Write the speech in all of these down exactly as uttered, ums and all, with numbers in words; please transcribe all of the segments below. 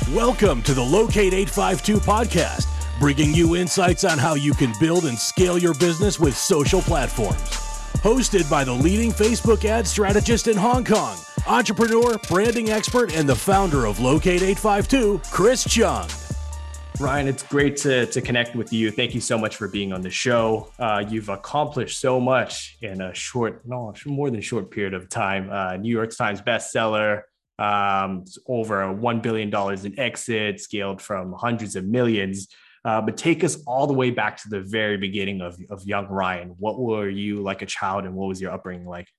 Welcome to the Locate eight five two podcast, bringing you insights on how you can build and scale your business with social platforms. Hosted by the leading Facebook ad strategist in Hong Kong, entrepreneur, branding expert, and the founder of Locate eight five two, Chris Chung. Ryan, it's great to, to connect with you. Thank you so much for being on the show. Uh, you've accomplished so much in a short, no, more than short period of time. Uh, New York Times bestseller, um, over one billion dollars in exit, scaled from hundreds of millions. Uh, but take us all the way back to the very beginning of, of young Ryan. What were you like a child, and what was your upbringing like?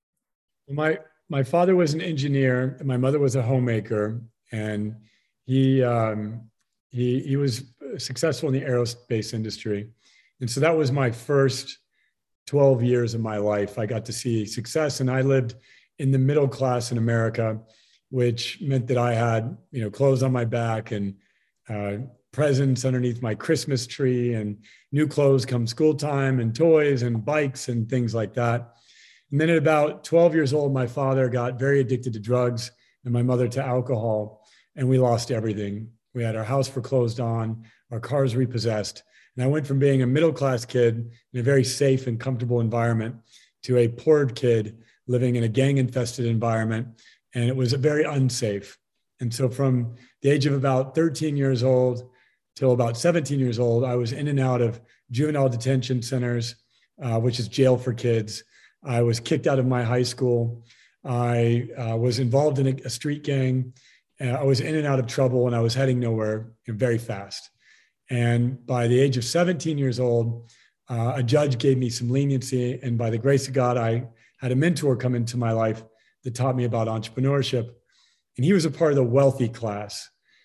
My my father was an engineer, and my mother was a homemaker, and he um, he he was successful in the aerospace industry, and so that was my first twelve years of my life. I got to see success, and I lived in the middle class in America, which meant that I had, you know, clothes on my back and uh, presents underneath my Christmas tree, and new clothes come school time, and toys and bikes and things like that. And then at about twelve years old, my father got very addicted to drugs and my mother to alcohol, and we lost everything. We had our house foreclosed on, our cars repossessed. And I went from being a middle-class kid in a very safe and comfortable environment to a poor kid living in a gang-infested environment. And it was very unsafe. And so from the age of about thirteen years old till about seventeen years old, I was in and out of juvenile detention centers, uh, which is jail for kids. I was kicked out of my high school. I uh, was involved in a, a street gang. Uh, I was in and out of trouble, and I was heading nowhere very fast. And by the age of seventeen years old, uh, a judge gave me some leniency. And by the grace of God, I had a mentor come into my life that taught me about entrepreneurship. And he was a part of the wealthy class.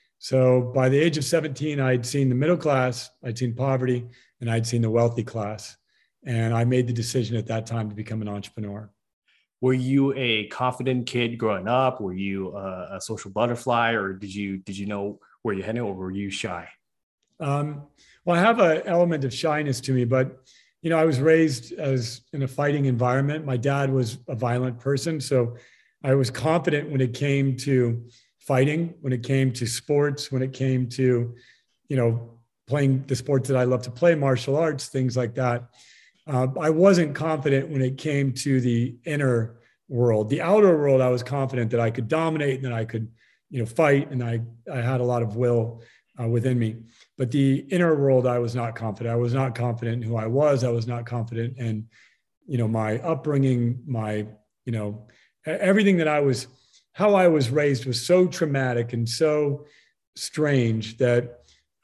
So by the age of seventeen, I'd seen the middle class, I'd seen poverty, and I'd seen the wealthy class. And I made the decision at that time to become an entrepreneur. Were you a confident kid growing up? Were you a, a social butterfly, or did you did you know where you're heading, or were you shy? Um, well, I have an element of shyness to me, but you know, I was raised as in a fighting environment. My dad was a violent person, so I was confident when it came to fighting, when it came to sports, when it came to, you know, playing the sports that I love to play, martial arts, things like that. Uh, I wasn't confident when it came to the inner world. The outer world, I was confident that I could dominate and that I could, you know, fight, and I, I had a lot of will uh, within me. But the inner world, I was not confident. I was not confident in who I was. I was not confident in, you know, my upbringing, my, you know, everything that I was, how I was raised was so traumatic and so strange that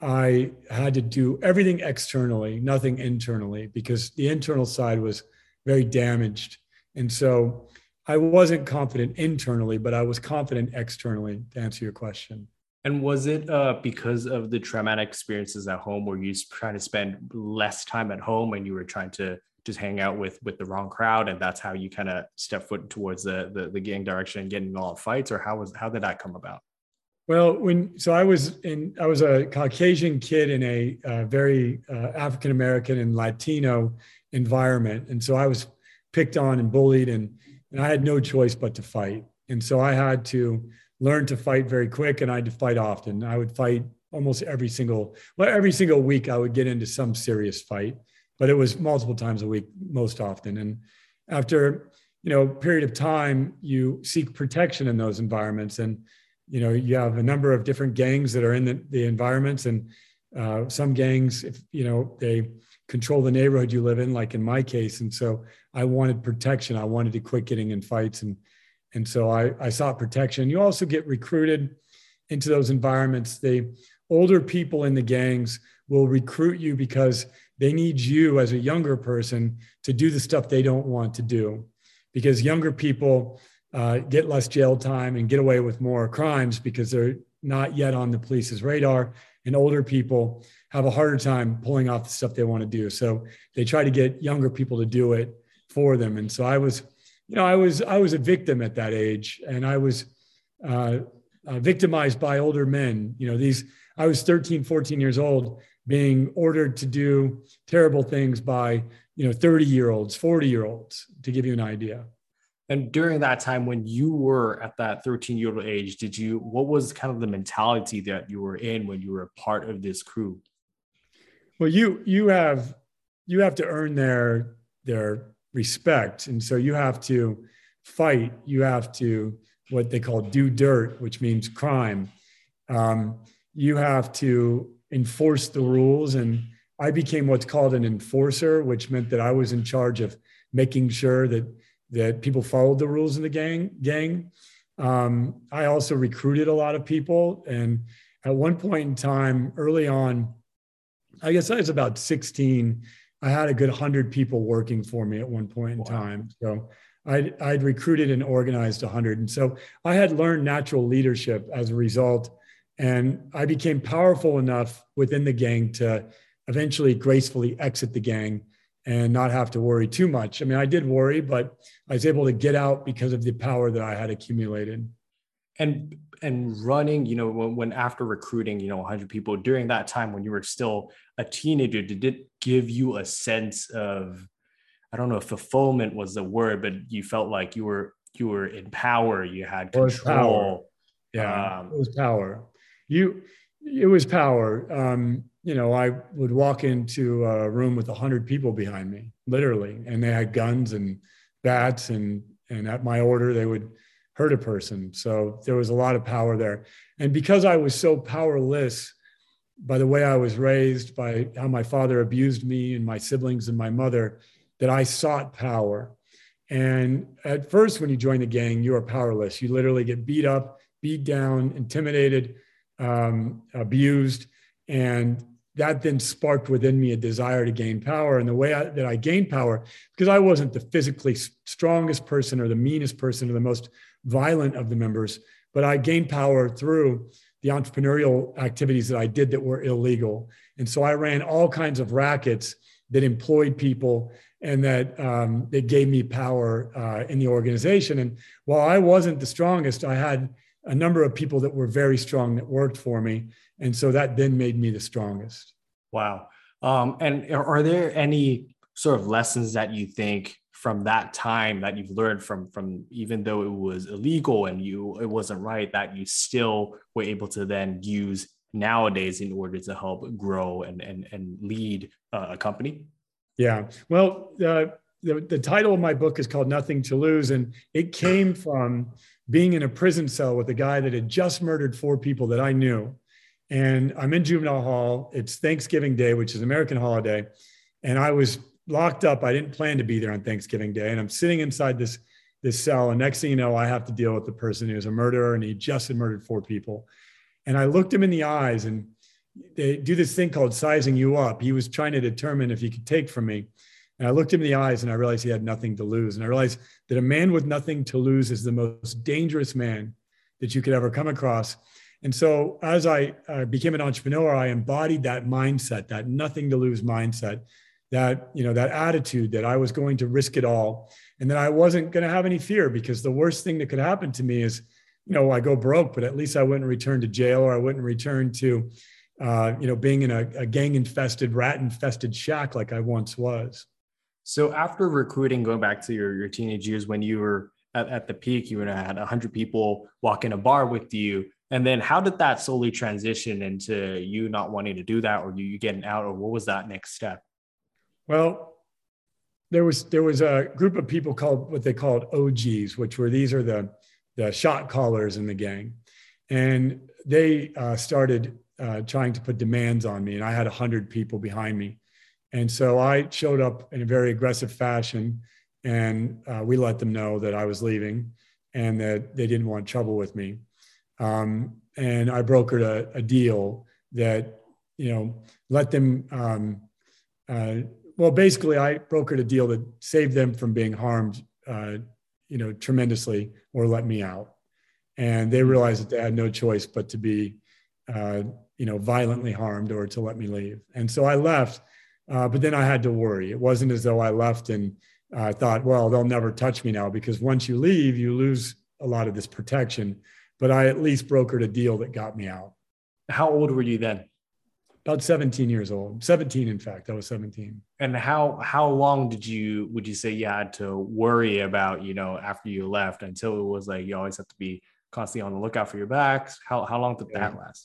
I had to do everything externally, nothing internally, because the internal side was very damaged. And so I wasn't confident internally, but I was confident externally, to answer your question. And was it uh, because of the traumatic experiences at home, where you trying to spend less time at home and you were trying to just hang out with with the wrong crowd, and that's how you kind of step foot towards the, the the gang direction and getting in all fights, or how was how did that come about? Well, when so I was in, I was a Caucasian kid in a uh, very uh, African American and Latino environment, and so I was picked on and bullied, and and I had no choice but to fight, and so I had to learn to fight very quick, and I had to fight often. I would fight almost every single well every single week. I would get into some serious fight, but it was multiple times a week, most often. And after you know a period of time, you seek protection in those environments, and you know, you have a number of different gangs that are in the, the environments, and uh, some gangs, if you know, they control the neighborhood you live in, like in my case. And so I wanted protection. I wanted to quit getting in fights. And, and so I, I sought protection. You also get recruited into those environments. The older people in the gangs will recruit you because they need you as a younger person to do the stuff they don't want to do, because younger people Uh, get less jail time and get away with more crimes because they're not yet on the police's radar. And older people have a harder time pulling off the stuff they want to do. So they try to get younger people to do it for them. And so I was, you know, I was, I was a victim at that age, and I was uh, uh, victimized by older men. You know, these, I was thirteen, fourteen years old, being ordered to do terrible things by, you know, thirty year olds, forty year olds, to give you an idea. And during that time, when you were at that thirteen year old age, did you, what was kind of the mentality that you were in when you were a part of this crew? Well, you, you have, you have to earn their, their respect. And so you have to fight. You have to, what they call do dirt, which means crime. Um, you have to enforce the rules. And I became what's called an enforcer, which meant that I was in charge of making sure that that people followed the rules in the gang. gang. Um, I also recruited a lot of people. And at one point in time, early on, I guess I was about sixteen, I had a good one hundred people working for me at one point in wow. time. So I'd, I'd recruited and organized one hundred. And so I had learned natural leadership as a result. And I became powerful enough within the gang to eventually gracefully exit the gang and not have to worry too much. I mean, I did worry, but I was able to get out because of the power that I had accumulated. And and running, you know, when, when after recruiting, you know, one hundred people, during that time when you were still a teenager, did it give you a sense of, I don't know if fulfillment was the word, but you felt like you were you were in power, you had control. Yeah, um, it was power. You, it was power. Um, you know, I would walk into a room with a hundred people behind me, literally, and they had guns and bats, and and at my order, they would hurt a person. So there was a lot of power there. And because I was so powerless, by the way I was raised, by how my father abused me and my siblings and my mother, that I sought power. And at first, when you join the gang, you are powerless. You literally get beat up, beat down, intimidated, um, abused, and that then sparked within me a desire to gain power. And the way I, that I gained power, because I wasn't the physically strongest person or the meanest person or the most violent of the members, but I gained power through the entrepreneurial activities that I did that were illegal. And so I ran all kinds of rackets that employed people and that um, that gave me power uh, in the organization. And while I wasn't the strongest, I had a number of people that were very strong that worked for me. And so that then made me the strongest. Wow. Um, and are there any sort of lessons that you think from that time that you've learned from, from even though it was illegal and you, it wasn't right, that you still were able to then use nowadays in order to help grow and, and, and lead uh, a company? Yeah. Well, uh, the, the title of my book is called Nothing to Lose. And it came from being in a prison cell with a guy that had just murdered four people that I knew. And I'm in juvenile hall. It's Thanksgiving Day, which is an American holiday. And I was locked up. I didn't plan to be there on Thanksgiving Day. And I'm sitting inside this, this cell. And next thing you know, I have to deal with the person who's a murderer, and he just had murdered four people. And I looked him in the eyes, and they do this thing called sizing you up. He was trying to determine if he could take from me. And I looked him in the eyes, and I realized he had nothing to lose. And I realized that a man with nothing to lose is the most dangerous man that you could ever come across. And so as I uh, became an entrepreneur, I embodied that mindset, that nothing to lose mindset, that, you know, that attitude that I was going to risk it all and that I wasn't going to have any fear, because the worst thing that could happen to me is, you know, I go broke, but at least I wouldn't return to jail, or I wouldn't return to, uh, you know, being in a, a gang infested, rat infested shack like I once was. So after recruiting, going back to your, your teenage years, when you were at, at the peak, you had one hundred people walk in a bar with you. And then how did that slowly transition into you not wanting to do that, or you, you getting out, or what was that next step? Well, there was there was a group of people called what they called O Gs, which were, these are the, the shot callers in the gang. And they uh, started uh, trying to put demands on me, and I had one hundred people behind me. And so I showed up in a very aggressive fashion, and uh, we let them know that I was leaving and that they didn't want trouble with me. Um, and I brokered a, a deal that, you know, let them, um, uh, well, basically I brokered a deal that saved them from being harmed, uh, you know, tremendously, or let me out. And they realized that they had no choice but to be, uh, you know, violently harmed or to let me leave. And so I left, uh, but then I had to worry. It wasn't as though I left and I uh, thought, well, they'll never touch me now, because once you leave, you lose a lot of this protection. But I at least brokered a deal that got me out. How old were you then? about seventeen years old, seventeen, in fact, I was seventeen. And how, how long did you, would you say you had to worry about, you know, after you left until it was like, you always have to be constantly on the lookout for your backs? How, how long did yeah. that last?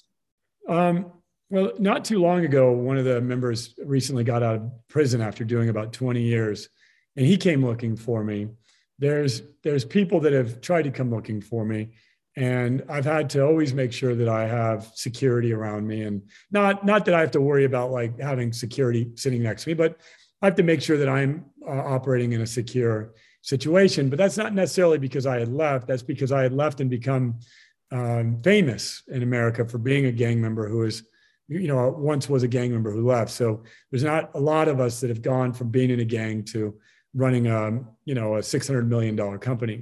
Um, well, not too long ago, one of the members recently got out of prison after doing about twenty years, and he came looking for me. There's, there's people that have tried to come looking for me, and I've had to always make sure that I have security around me, and not, not that I have to worry about like having security sitting next to me, but I have to make sure that I'm uh, operating in a secure situation. But that's not necessarily because I had left. That's because I had left and become um, famous in America for being a gang member who is, you know, once was a gang member who left. So there's not a lot of us that have gone from being in a gang to running a, you know, a six hundred million dollars company.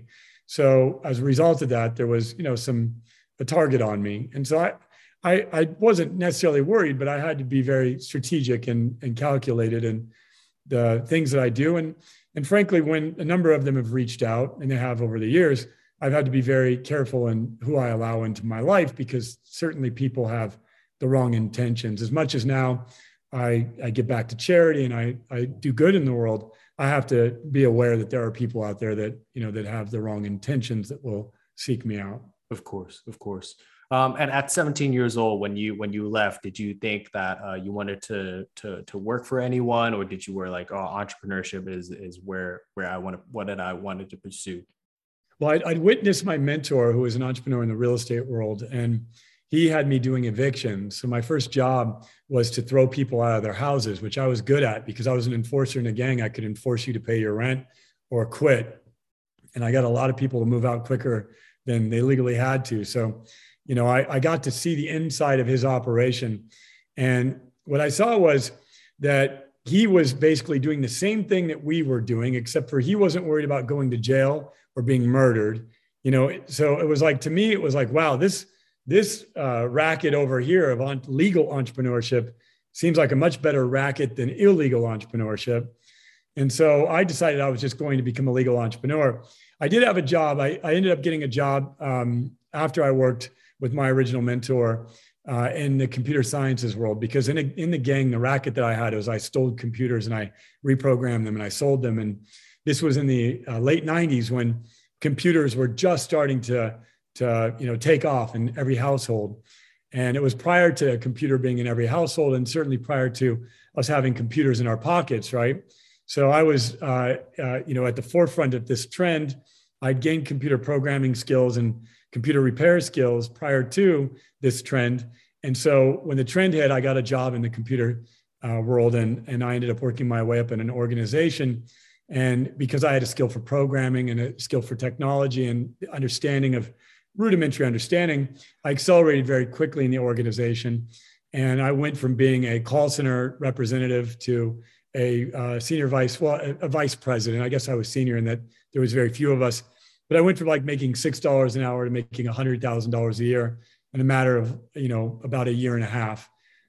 So as a result of that, there was, you know, some, a target on me. And so I, I, I wasn't necessarily worried, but I had to be very strategic and, and calculated in the things that I do. And, and frankly, when a number of them have reached out, and they have over the years, I've had to be very careful in who I allow into my life, because certainly people have the wrong intentions. As much as now I, I give back to charity and I, I do good in the world, I have to be aware that there are people out there that, you know, that have the wrong intentions that will seek me out. Of course, of course. Um, and at seventeen years old, when you when you left, did you think that uh, you wanted to to to work for anyone, or did you were like, oh, entrepreneurship is is where where I want to what did I wanted to pursue? Well, I'd, I'd witnessed my mentor, who was an entrepreneur in the real estate world, and he had me doing evictions. So my first job was to throw people out of their houses, which I was good at because I was an enforcer in a gang. I could enforce you to pay your rent or quit. And I got a lot of people to move out quicker than they legally had to. So, you know, I, I got to see the inside of his operation. And what I saw was that he was basically doing the same thing that we were doing, except for he wasn't worried about going to jail or being murdered. You know, so it was like, to me, it was like, wow, this, this uh, racket over here of on, legal entrepreneurship seems like a much better racket than illegal entrepreneurship. And so I decided I was just going to become a legal entrepreneur. I did have a job. I, I ended up getting a job um, after I worked with my original mentor uh, in the computer sciences world, because in, a, in the gang, the racket that I had was I stole computers and I reprogrammed them and I sold them. And this was in the uh, late nineties when computers were just starting to, to you know, take off in every household. And it was prior to a computer being in every household, and certainly prior to us having computers in our pockets, right? So I was, uh, uh, you know, at the forefront of this trend. I'd gained computer programming skills and computer repair skills prior to this trend. And so when the trend hit, I got a job in the computer uh, world, and, and I ended up working my way up in an organization. And because I had a skill for programming and a skill for technology and understanding of rudimentary understanding, I accelerated very quickly in the organization. And I went from being a call center representative to a uh, senior vice, well, a, a vice president. I guess I was senior in that there was very few of us, but I went from like making six dollars an hour to making one hundred thousand dollars a year in a matter of, you know, about a year and a half.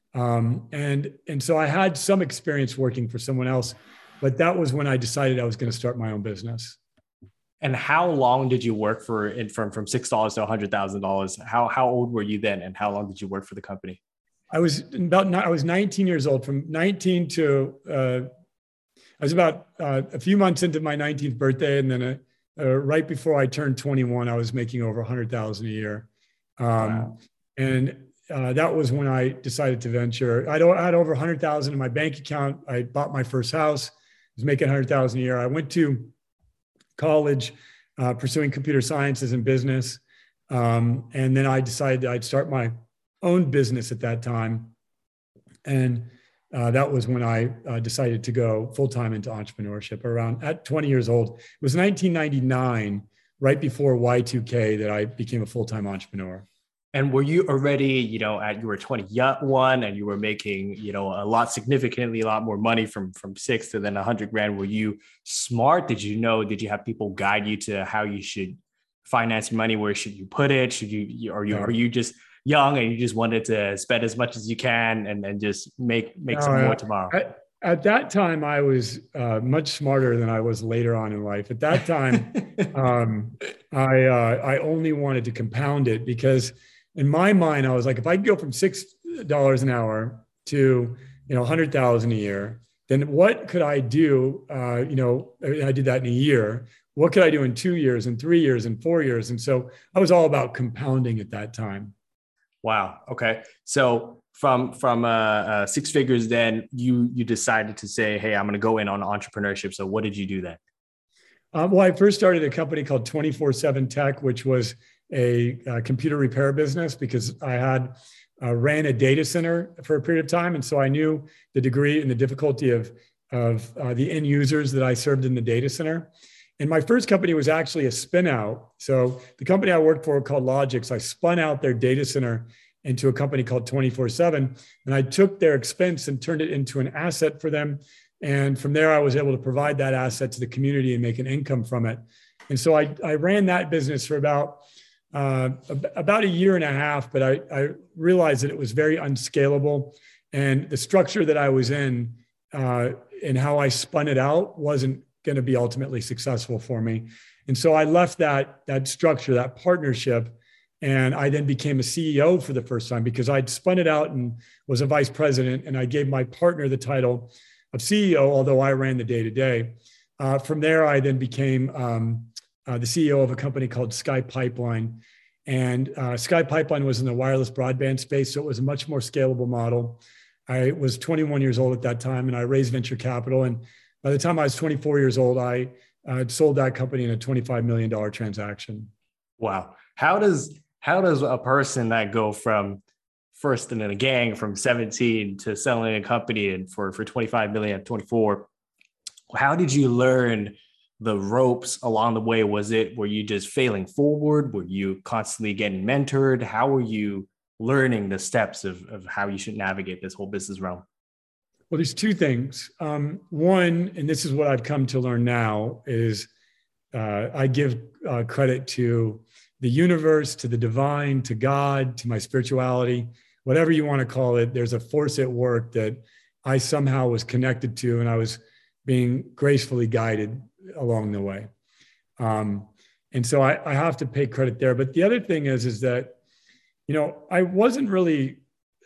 Um, and, and so I had some experience working for someone else, but that was when I decided I was going to start my own business. And how long did you work for in from, from six dollars to one hundred thousand dollars? How, how old were you then? And how long did you work for the company? I was about, I was nineteen years old. From nineteen to, uh, I was about uh, a few months into my nineteenth birthday. And then uh, uh, right before I turned twenty-one, I was making over one hundred thousand a year. Um, wow. And uh, that was when I decided to venture. I'd, I had over one hundred thousand in my bank account. I bought my first house, was making one hundred thousand a year. I went to college uh, pursuing computer sciences and business. Um, and then I decided I'd start my own business at that time. And uh, that was when I uh, decided to go full-time into entrepreneurship around at twenty years old. It was nineteen ninety-nine, right before Y two K, that I became a full-time entrepreneur. And were you already, you know, at you were twenty-one and you were making, you know, a lot, significantly a lot more money from, from six to then a hundred grand. Were you smart? Did you know, did you have people guide you to how you should finance your money? Where should you put it? Should you, are you, are you just young and you just wanted to spend as much as you can and then just make, make some uh, more tomorrow? At, at that time, I was uh, much smarter than I was later on in life. At that time, um, I, uh, I only wanted to compound it, because in my mind, I was like, if I go from six dollars an hour to, you know, one hundred thousand a year, then what could I do? Uh, you know, I did that in a year. What could I do in two years and three years and four years? And so I was all about compounding at that time. Wow. Okay. So from from uh, uh, six figures, then you you decided to say, hey, I'm going to go in on entrepreneurship. So what did you do then? Um, well, I first started a company called twenty-four seven Tech, which was a, a computer repair business because I had uh, ran a data center for a period of time. And so I knew the degree and the difficulty of, of uh, the end users that I served in the data center. And my first company was actually a spin out. So the company I worked for called Logix, I spun out their data center into a company called twenty-four seven. And I took their expense and turned it into an asset for them. And from there, I was able to provide that asset to the community and make an income from it. And so I, I ran that business for about, uh, about a year and a half, but I, I realized that it was very unscalable. And the structure that I was in uh, and how I spun it out wasn't going to be ultimately successful for me. And so I left that, that structure, that partnership, and I then became a C E O for the first time because I'd spun it out and was a vice president, and I gave my partner the title of C E O, although I ran the day-to-day. Uh, from there, I then became um, uh, the C E O of a company called Sky Pipeline. And uh, Sky Pipeline was in the wireless broadband space, so it was a much more scalable model. I was twenty-one years old at that time, and I raised venture capital. And by the time I was twenty-four years old, I uh, sold that company in a twenty-five million dollars transaction. Wow. How does how does a person that go from first in a gang from seventeen to selling a company and for, for twenty-five million at twenty-four, how did you learn the ropes along the way? Was it, were you just failing forward? Were you constantly getting mentored? How were you learning the steps of, of how you should navigate this whole business realm? Well, there's two things. Um, one, and this is what I've come to learn now, is uh, I give uh, credit to the universe, to the divine, to God, to my spirituality, whatever you want to call it. There's a force at work that I somehow was connected to, and I was being gracefully guided along the way. Um, and so I, I have to pay credit there. But the other thing is, is that, you know, I wasn't really,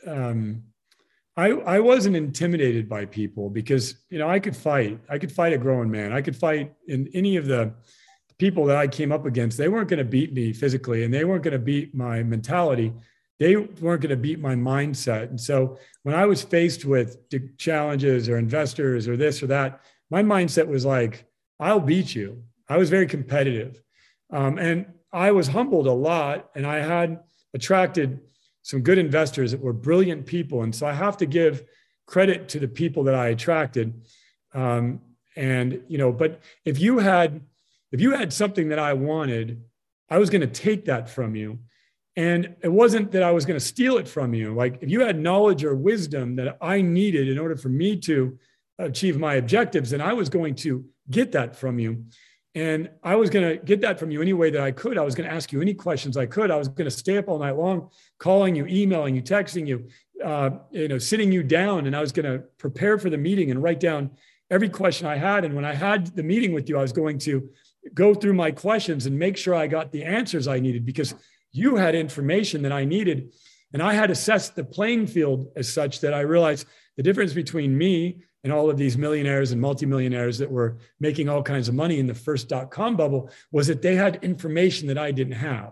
um, I, I wasn't intimidated by people because, you know, I could fight. I could fight a grown man. I could fight in any of the people that I came up against. They weren't going to beat me physically, and they weren't going to beat my mentality. They weren't going to beat my mindset. And so when I was faced with challenges or investors or this or that, my mindset was like, I'll beat you. I was very competitive. Um, and I was humbled a lot, and I had attracted some good investors that were brilliant people. And so I have to give credit to the people that I attracted. Um, and, you know, but if you had, if you had something that I wanted, I was going to take that from you. And it wasn't that I was going to steal it from you. Like if you had knowledge or wisdom that I needed in order for me to achieve my objectives, then I was going to get that from you. And I was going to get that from you any way that I could. I was going to ask you any questions I could. I was going to stay up all night long, calling you, emailing you, texting you, uh, you know, sitting you down. And I was going to prepare for the meeting and write down every question I had. And when I had the meeting with you, I was going to go through my questions and make sure I got the answers I needed, because you had information that I needed. And I had assessed the playing field as such that I realized the difference between me and all of these millionaires and multimillionaires that were making all kinds of money in the first dot-com bubble was that they had information that I didn't have.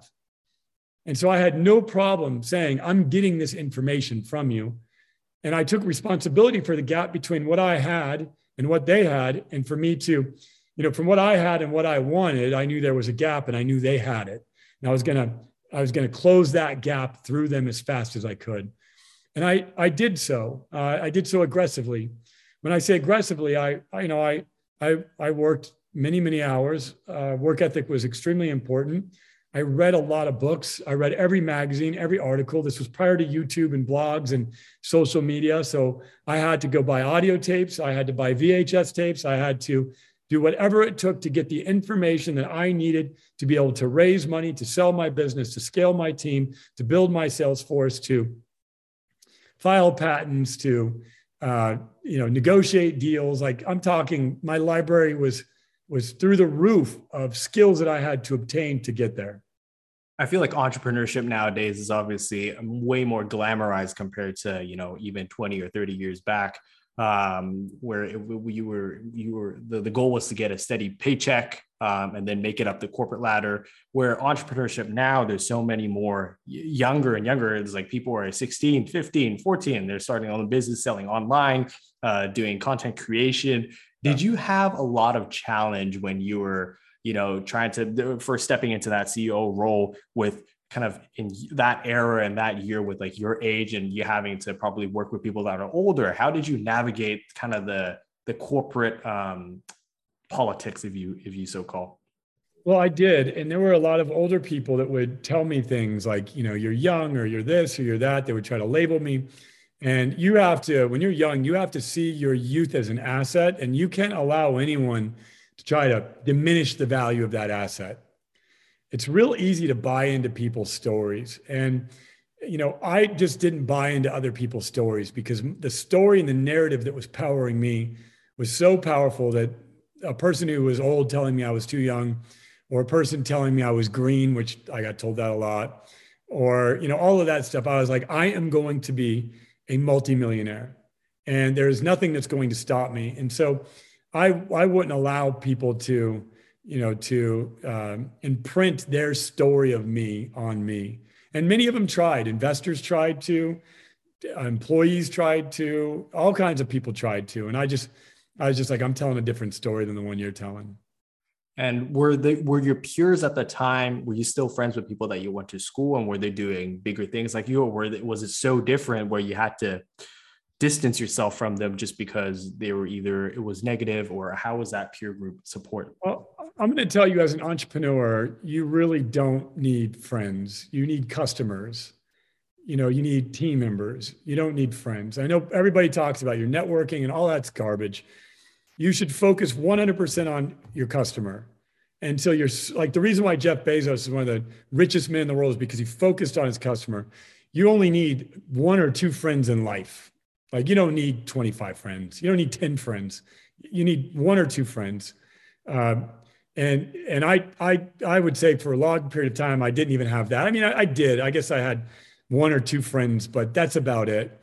And so I had no problem saying, I'm getting this information from you. And I took responsibility for the gap between what I had and what they had. And for me to, you know, from what I had and what I wanted, I knew there was a gap, and I knew they had it. And I was going to, I was going to close that gap through them as fast as I could. And I, I did so. Uh, I did so aggressively. When I say aggressively, I, I you know, I, I, I worked many, many hours. Uh, work ethic was extremely important. I read a lot of books. I read every magazine, every article. This was prior to YouTube and blogs and social media. So I had to go buy audio tapes. I had to buy V H S tapes. I had to do whatever it took to get the information that I needed to be able to raise money, to sell my business, to scale my team, to build my sales force, to file patents, to uh, you know, negotiate deals. Like I'm talking, my library was was through the roof of skills that I had to obtain to get there. I feel like entrepreneurship nowadays is obviously way more glamorized compared to, you know, even twenty or thirty years back, um, where it, you were, you were, the, the goal was to get a steady paycheck, um, and then make it up the corporate ladder. Where entrepreneurship now, there's so many more younger and younger. It's like people are sixteen, fifteen, fourteen, they're starting on the business, selling online, uh, doing content creation. Did you have a lot of challenge when you were, you know, trying to, for stepping into that C E O role with kind of in that era and that year with like your age and you having to probably work with people that are older? How did you navigate kind of the, the corporate um, politics, if you, if you so call? Well, I did. And there were a lot of older people that would tell me things like, you know, you're young or you're this or you're that. They would try to label me. And you have to, when you're young, you have to see your youth as an asset, and you can't allow anyone to try to diminish the value of that asset. It's real easy to buy into people's stories. And, you know, I just didn't buy into other people's stories because the story and the narrative that was powering me was so powerful that a person who was old telling me I was too young, or a person telling me I was green, which I got told that a lot, or, you know, all of that stuff. I was like, I am going to be a multimillionaire and there's nothing that's going to stop me. And so I, I wouldn't allow people to, you know, to um, imprint their story of me on me. And many of them tried. Investors tried to, employees tried to, all kinds of people tried to. And I just, I was just like, I'm telling a different story than the one you're telling. And were they, were your peers at the time, were you still friends with people that you went to school, and were they doing bigger things like you, or were they, was it so different where you had to distance yourself from them just because they were either, it was negative, or how was that peer group support? Well, I'm going to tell you, as an entrepreneur, you really don't need friends. You need customers. You know, you need team members. You don't need friends. I know everybody talks about your networking and all that's garbage. You should focus one hundred percent on your customer. Until you're like, the reason why Jeff Bezos is one of the richest men in the world is because he focused on his customer. You only need one or two friends in life. Like, you don't need twenty-five friends. You don't need ten friends. You need one or two friends. Um, and and I I I would say for a long period of time, I didn't even have that. I mean, I, I did. I guess I had one or two friends, but that's about it.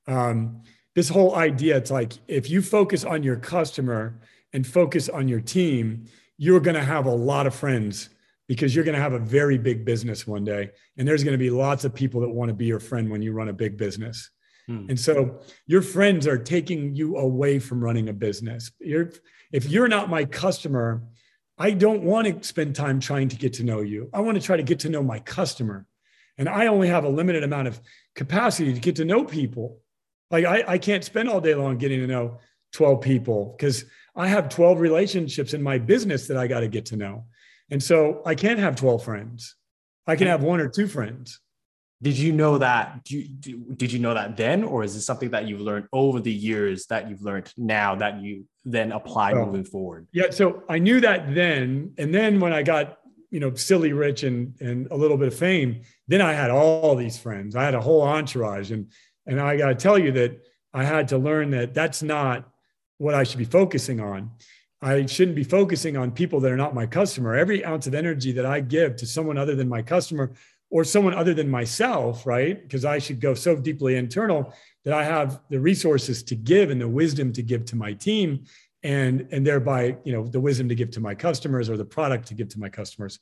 Um, this whole idea, it's like, if you focus on your customer and focus on your team, you're going to have a lot of friends, because you're going to have a very big business one day. And there's going to be lots of people that want to be your friend when you run a big business. Hmm. And so your friends are taking you away from running a business. You're, if you're not my customer, I don't want to spend time trying to get to know you. I want to try to get to know my customer. And I only have a limited amount of capacity to get to know people. Like I, I can't spend all day long getting to know twelve people, because I have twelve relationships in my business that I got to get to know. And so I can't have twelve friends. I can have one or two friends. Did you know that? Do you, did you know that then? Or is this something that you've learned over the years that you've learned now that you then apply oh, moving forward? Yeah. So I knew that then. And then when I got, you know, silly rich and, and a little bit of fame, then I had all these friends. I had a whole entourage. And, and I got to tell you that I had to learn that that's not what I should be focusing on. I shouldn't be focusing on people that are not my customer. Every ounce of energy that I give to someone other than my customer or someone other than myself, right? Because I should go so deeply internal that I have the resources to give and the wisdom to give to my team, and, and thereby, you know, the wisdom to give to my customers, or the product to give to my customers.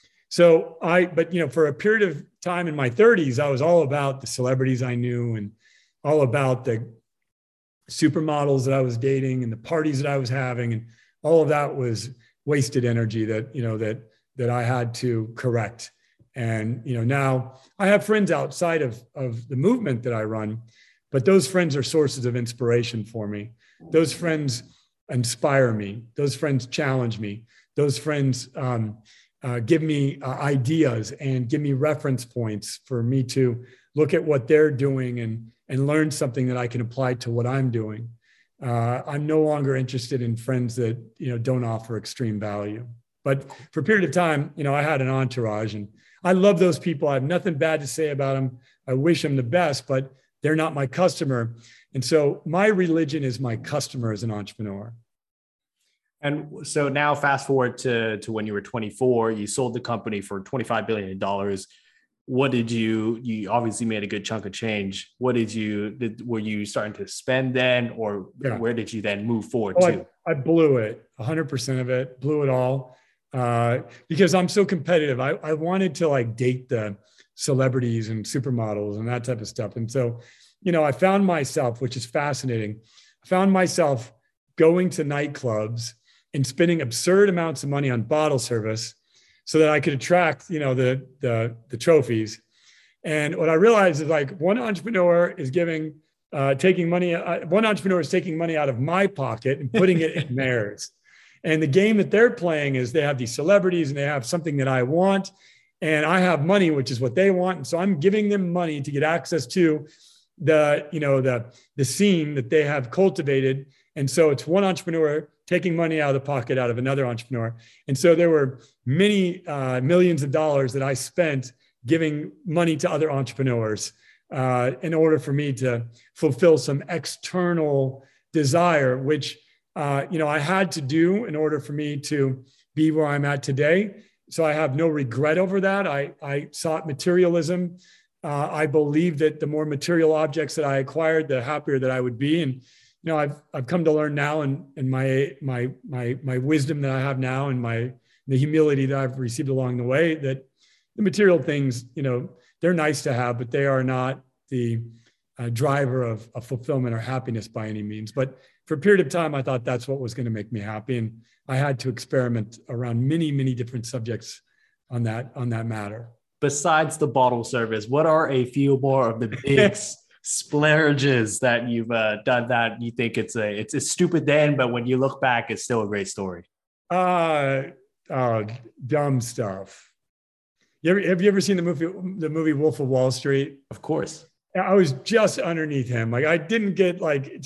So I, but, you know, for a period of time in my thirties, I was all about the celebrities I knew and all about the supermodels that I was dating and the parties that I was having. And all of that was wasted energy that, you know, that, that I had to correct. And, you know, now I have friends outside of, of the movement that I run, but those friends are sources of inspiration for me. Those friends inspire me. Those friends challenge me. Those friends um, uh, give me uh, ideas and give me reference points for me to look at what they're doing and, and learn something that I can apply to what I'm doing. Uh, I'm no longer interested in friends that, you know, don't offer extreme value. But for a period of time, you know, I had an entourage, and I love those people. I have nothing bad to say about them. I wish them the best, but they're not my customer. And so my religion is my customer as an entrepreneur. And so now fast forward to, to when you were twenty-four, you sold the company for twenty-five billion dollars. What did you, you obviously made a good chunk of change. What did you, did, were you starting to spend then, or yeah. where did you then move forward oh, to? I, I blew it, one hundred percent of it, blew it all. Uh, because I'm so competitive. I, I wanted to like date the celebrities and supermodels and that type of stuff. And so, you know, I found myself, which is fascinating. I found myself going to nightclubs and spending absurd amounts of money on bottle service so that I could attract, you know, the, the, the trophies. And what I realized is like one entrepreneur is giving, uh, taking money, uh, one entrepreneur is taking money out of my pocket and putting it in theirs. And the game that they're playing is they have these celebrities and they have something that I want, and I have money, which is what they want. And so I'm giving them money to get access to the, you know, the, the scene that they have cultivated. And so it's one entrepreneur taking money out of the pocket out of another entrepreneur. And so there were many uh, millions of dollars that I spent giving money to other entrepreneurs uh, in order for me to fulfill some external desire, which Uh, you know, I had to do in order for me to be where I'm at today. So I have no regret over that. I, I sought materialism. Uh, I believe that the more material objects that I acquired, the happier that I would be. And, you know, I've, I've come to learn now, and, and my, my, my, my wisdom that I have now, and my, the humility that I've received along the way, that the material things, you know, they're nice to have, but they are not the uh, driver of, of fulfillment or happiness by any means. But for a period of time, I thought that's what was going to make me happy. And I had to experiment around many, many different subjects on that, on that matter. Besides the bottle service, what are a few more of the big splurges that you've uh, done that you think it's a, it's a stupid then, but when you look back, it's still a great story? Uh, uh, dumb stuff. You ever, have you ever seen the movie, the movie Wolf of Wall Street? Of course. I was just underneath him. Like I didn't get like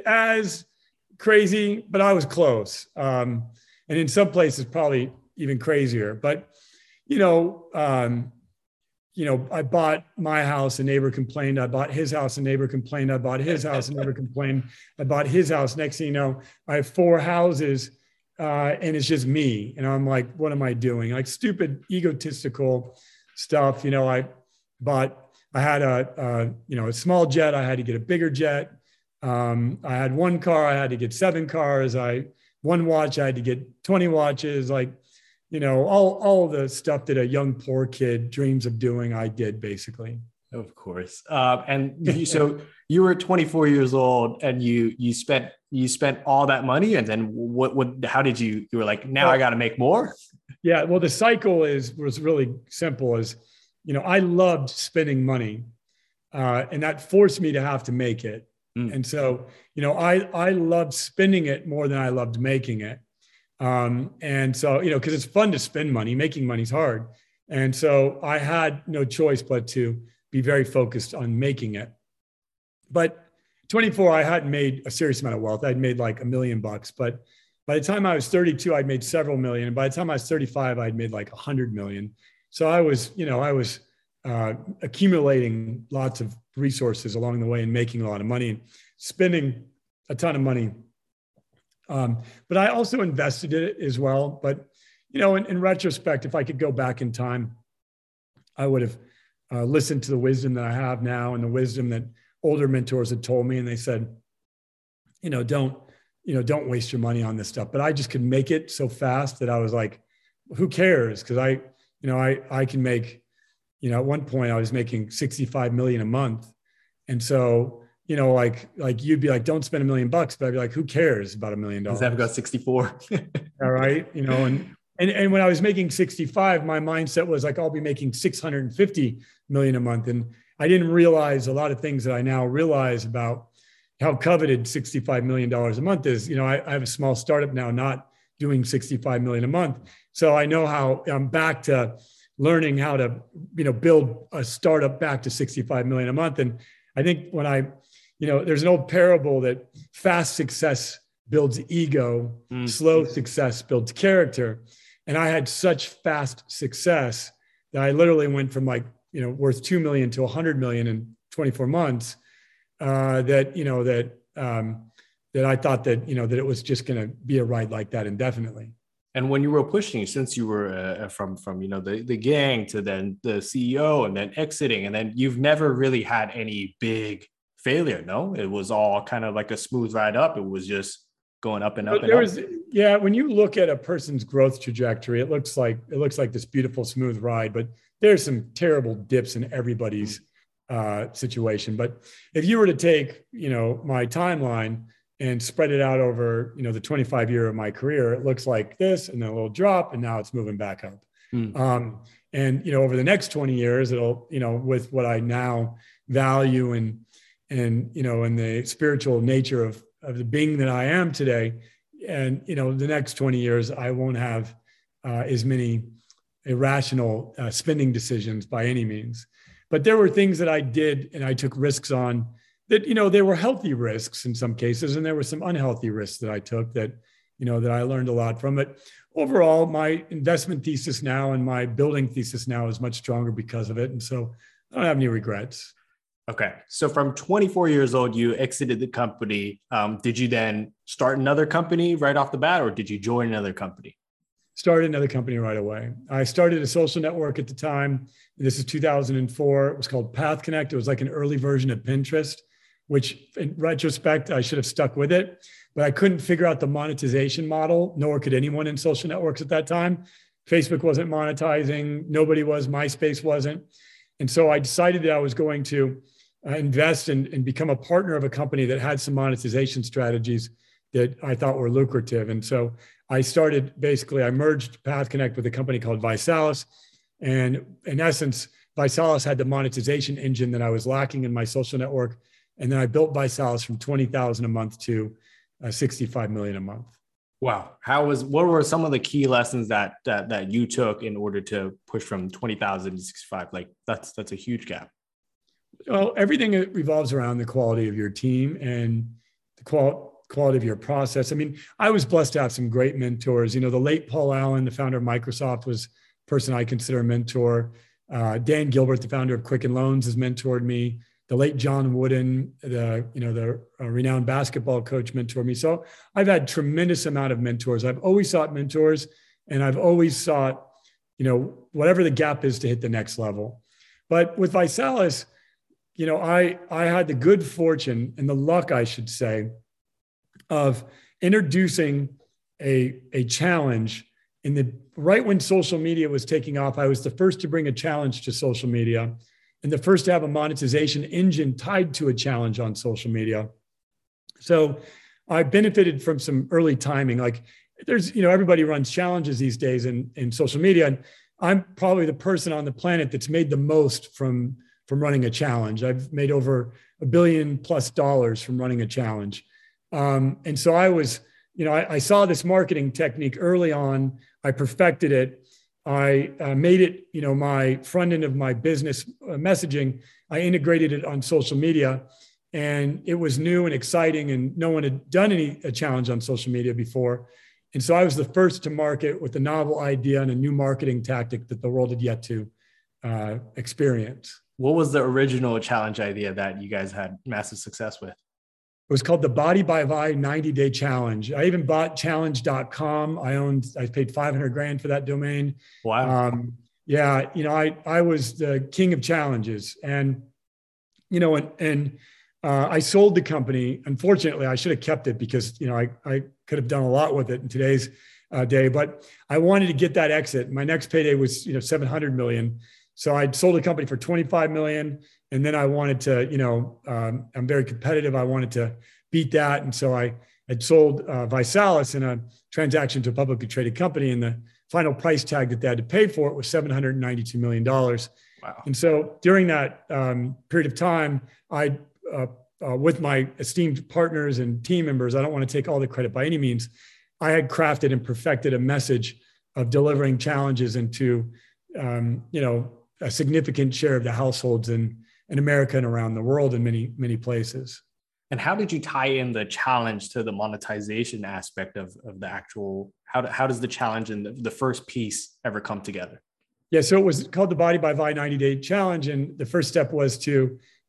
as crazy, but I was close. Um, and in some places, probably even crazier. But, you know, um, you know, I bought my house, a neighbor complained. I bought his house, a neighbor complained. I bought his house, a neighbor complained. I bought his house. Next thing you know, I have four houses uh, and it's just me. And I'm like, what am I doing? Like stupid, egotistical stuff. You know, I bought I had a, a, you know, a small jet. I had to get a bigger jet. Um, I had one car. I had to get seven cars. I one watch. I had to get twenty watches. Like, you know, all all the stuff that a young poor kid dreams of doing, I did basically. Of course. Uh, and you, so you were twenty-four years old, and you you spent you spent all that money, and then what? What? How did you? You were like, now well, I got to make more. Yeah. Well, the cycle is was really simple. Is You know, I loved spending money uh, and that forced me to have to make it. Mm. And so, you know, I, I loved spending it more than I loved making it. Um, and so, you know, because it's fun to spend money, making money is hard. And so I had no choice but to be very focused on making it. But twenty-four, I hadn't made a serious amount of wealth. I'd made like a million bucks. But by the time I was thirty-two, I'd made several million. And by the time I was thirty-five, I'd made like a hundred million. So I was, you know, I was uh, accumulating lots of resources along the way and making a lot of money and spending a ton of money. Um, but I also invested in it as well. But, you know, in, in retrospect, if I could go back in time, I would have uh, listened to the wisdom that I have now and the wisdom that older mentors had told me. And they said, you know, don't, you know, don't waste your money on this stuff. But I just could make it so fast that I was like, who cares? Because I, You know, I, I can make, you know, at one point I was making sixty-five million a month. And so, you know, like, like you'd be like, don't spend a million bucks, but I'd be like, who cares about a million dollars? I've got sixty-four. All right. You know, and, and, and when I was making sixty-five, my mindset was like, I'll be making six hundred fifty million a month. And I didn't realize a lot of things that I now realize about how coveted sixty-five million dollars a month is. You know, I, I have a small startup now, not doing sixty-five million a month. So I know how I'm back to learning how to, you know, build a startup back to sixty-five million a month. And I think when I, you know, there's an old parable that fast success builds ego, mm. slow success builds character. And I had such fast success that I literally went from like, you know, worth two million to a hundred million in twenty-four months. Uh, that, you know, that, um, that I thought that, you know, that it was just going to be a ride like that indefinitely. And when you were pushing, since you were uh, from, from, you know, the, the gang to then the C E O and then exiting, and then you've never really had any big failure. No, it was all kind of like a smooth ride up. It was just going up and up and there up. Was, yeah. When you look at a person's growth trajectory, it looks like, it looks like this beautiful, smooth ride, but there's some terrible dips in everybody's uh, situation. But if you were to take, you know, my timeline and spread it out over, you know, the twenty-five year of my career, it looks like this, and then a little drop, and now it's moving back up. Mm. Um, and, you know, over the next twenty years, it'll, you know, with what I now value and, and, you know, and the spiritual nature of, of the being that I am today. And, you know, the next twenty years, I won't have uh, as many irrational uh, spending decisions by any means. But there were things that I did and I took risks on that, you know, they were healthy risks in some cases, and there were some unhealthy risks that I took that, you know, that I learned a lot from. But overall, my investment thesis now and my building thesis now is much stronger because of it. And so I don't have any regrets. Okay. So from twenty-four years old, you exited the company. Um, did you then start another company right off the bat, or did you join another company? Started another company right away. I started a social network at the time. This is two thousand four. It was called Path Connect. It was like an early version of Pinterest, which in retrospect, I should have stuck with it, but I couldn't figure out the monetization model, nor could anyone in social networks at that time. Facebook wasn't monetizing. Nobody was. MySpace wasn't. And so I decided that I was going to uh, invest in, and become a partner of a company that had some monetization strategies that I thought were lucrative. And so I started, basically, I merged Path Connect with a company called Visalis. And in essence, Visalis had the monetization engine that I was lacking in my social network. And then I built Visalis from twenty thousand a month to uh, sixty-five million a month. Wow. How was, what were some of the key lessons that, that, that you took in order to push from twenty thousand to sixty-five? Like that's, that's a huge gap. Well, everything revolves around the quality of your team and the qual- quality of your process. I mean, I was blessed to have some great mentors. You know, the late Paul Allen, the founder of Microsoft, was a person I consider a mentor. Uh, Dan Gilbert, the founder of Quicken Loans, has mentored me. The late John Wooden, the, you know, the uh, renowned basketball coach, mentored me. So I've had tremendous amount of mentors. I've always sought mentors, and I've always sought, you know, whatever the gap is to hit the next level. But with Visalis, you know, I, I had the good fortune and the luck, I should say, of introducing a, a challenge in the right when social media was taking off. I was the first to bring a challenge to social media, and the first to have a monetization engine tied to a challenge on social media. So I benefited from some early timing. Like there's, you know, everybody runs challenges these days in, in social media. And I'm probably the person on the planet that's made the most from, from running a challenge. I've made over a billion plus dollars from running a challenge. Um, and so I was, you know, I, I saw this marketing technique early on. I perfected it. I uh, made it, you know, my front end of my business uh, messaging. I integrated it on social media, and it was new and exciting, and no one had done any a challenge on social media before. And so I was the first to market with a novel idea and a new marketing tactic that the world had yet to uh, experience. What was the original challenge idea that you guys had massive success with? It was called the Body by Vi ninety day challenge. I even bought challenge dot com. I owned, I paid five hundred grand for that domain. Wow. Um, yeah. You know, I, I was the king of challenges, and, you know, and, and uh, I sold the company. Unfortunately, I should have kept it because, you know, I, I could have done a lot with it in today's uh, day, but I wanted to get that exit. My next payday was, you know, seven hundred million. So I sold the company for twenty-five million. And then I wanted to, you know, um, I'm very competitive. I wanted to beat that. And so I had sold uh, Visalis in a transaction to a publicly traded company. And the final price tag that they had to pay for it was seven hundred ninety-two million dollars. Wow. And so during that um, period of time, I, uh, uh, with my esteemed partners and team members, I don't want to take all the credit by any means, I had crafted and perfected a message of delivering challenges into, um, you know, a significant share of the households in in America and around the world in many, many places. And how did you tie in the challenge to the monetization aspect of, of the actual, how, do, how does the challenge and the, the first piece ever come together? Yeah, so it was called the Body by Vi ninety day challenge. And the first step was to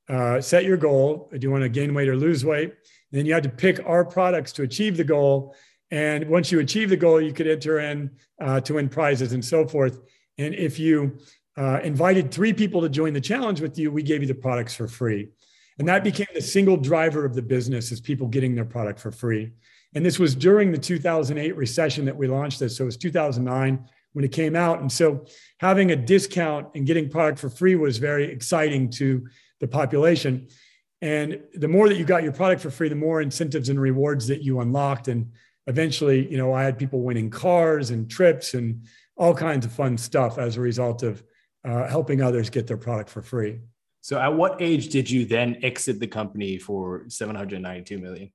uh, set your goal. Do you want to gain weight or lose weight? And then you had to pick our products to achieve the goal. And once you achieve the goal, you could enter in uh, to win prizes and so forth. And if you uh, invited three people to join the challenge with you, we gave you the products for free. And that became the single driver of the business, is people getting their product for free. And this was during the two thousand eight recession that we launched this. So it was two thousand nine when it came out. And so having a discount and getting product for free was very exciting to the population. And the more that you got your product for free, the more incentives and rewards that you unlocked. And eventually, you know, I had people winning cars and trips and all kinds of fun stuff as a result of uh, helping others get their product for free. So at what age did you then exit the company for seven hundred ninety-two million?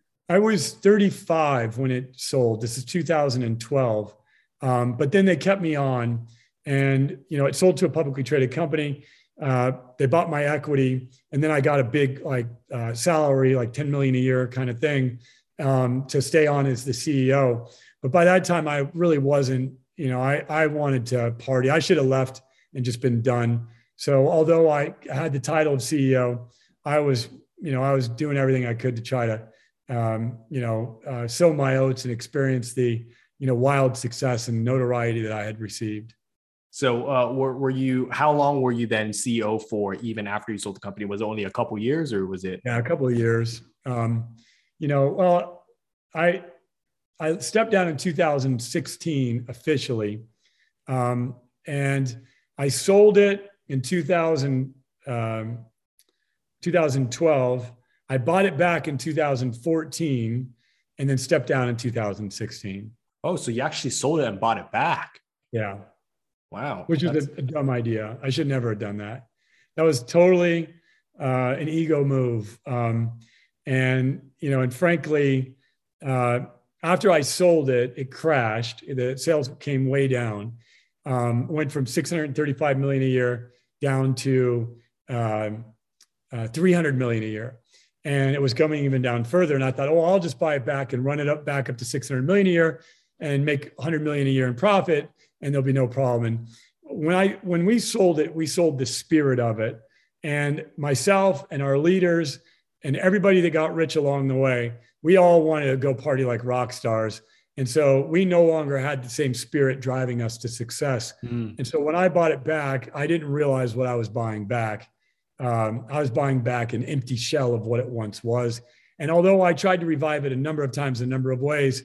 I was thirty-five when it sold. This is two thousand twelve. Um, but then they kept me on, and, you know, it sold to a publicly traded company. Uh, they bought my equity, and then I got a big like uh, salary, like ten million a year kind of thing, um, to stay on as the C E O. But by that time, I really wasn't, you know, I, I wanted to party. I should have left and just been done. So although I had the title of C E O, I was, you know, I was doing everything I could to try to, um, you know, uh, sow my oats and experience the, you know, wild success and notoriety that I had received. So uh, were, were you, how long were you then C E O for, even after you sold the company? Was it only a couple of years, or was it? Yeah, a couple of years. Um, you know, well, I, I stepped down in two thousand sixteen officially. Um, and I sold it in two thousand, um, two thousand twelve. I bought it back in two thousand fourteen and then stepped down in two thousand sixteen. Oh, so you actually sold it and bought it back. Yeah. Wow. Which was a, a dumb idea. I should never have done that. That was totally uh, an ego move. Um, and, you know, and frankly, uh, after I sold it, it crashed. The sales came way down. Um, went from six hundred thirty-five million a year down to um, uh, three hundred million a year. And it was coming even down further. And I thought, oh, I'll just buy it back and run it up back up to six hundred million a year and make one hundred million a year in profit, and there'll be no problem. And when I when we sold it, we sold the spirit of it. And myself and our leaders and everybody that got rich along the way, we all wanted to go party like rock stars. And so we no longer had the same spirit driving us to success. Mm. And so when I bought it back, I didn't realize what I was buying back. Um, I was buying back an empty shell of what it once was. And although I tried to revive it a number of times, a number of ways,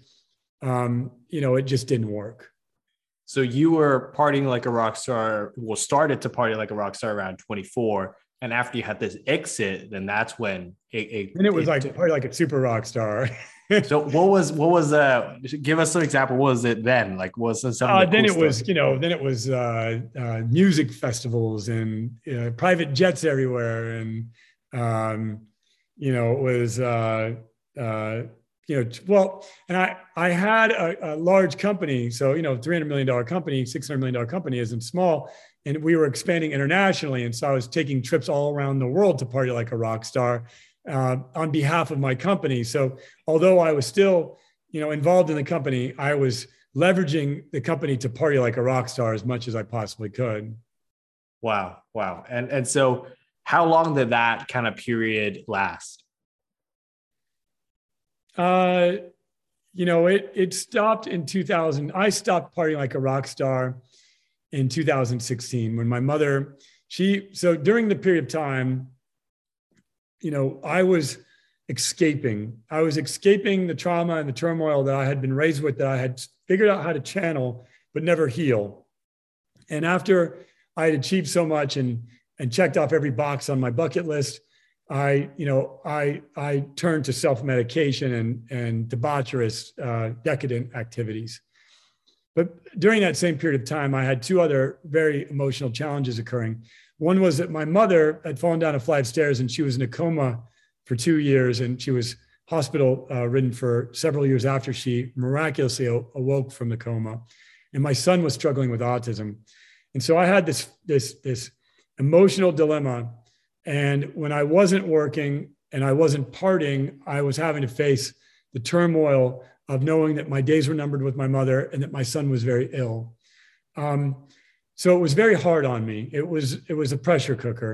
um, you know, it just didn't work. So you were partying like a rock star, well, started to party like a rock star around twenty-four. And after you had this exit, then that's when it, it and it was it, like party like a super rock star. So what was, what was, uh, give us some example. What was it then? Like, what was some uh, then cool it was, stuff? you know, then it was uh, uh, music festivals and uh, private jets everywhere. And, um, you know, it was, uh, uh, you know, well, and I, I had a, a large company. So, you know, three hundred million dollars company, six hundred million dollars company isn't small. And we were expanding internationally. And so I was taking trips all around the world to party like a rock star uh, on behalf of my company. So although I was still, you know, involved in the company, I was leveraging the company to party like a rock star as much as I possibly could. Wow. Wow. And, and so how long did that kind of period last? Uh, you know, it, it stopped in two thousand. I stopped partying like a rock star in two thousand sixteen when my mother, she, so during the period of time, you know, I was escaping. I was escaping the trauma and the turmoil that I had been raised with, that I had figured out how to channel, but never heal. And after I had achieved so much and, and checked off every box on my bucket list, I, you know, I, I turned to self-medication and, and debaucherous, uh, decadent activities. But during that same period of time, I had two other very emotional challenges occurring. One was that my mother had fallen down a flight of stairs and she was in a coma for two years. And she was hospital uh, ridden for several years after she miraculously awoke from the coma. And my son was struggling with autism. And so I had this, this, this emotional dilemma. And when I wasn't working and I wasn't partying, I was having to face the turmoil of knowing that my days were numbered with my mother and that my son was very ill. Um, so it was very hard on me. It was, it was a pressure cooker.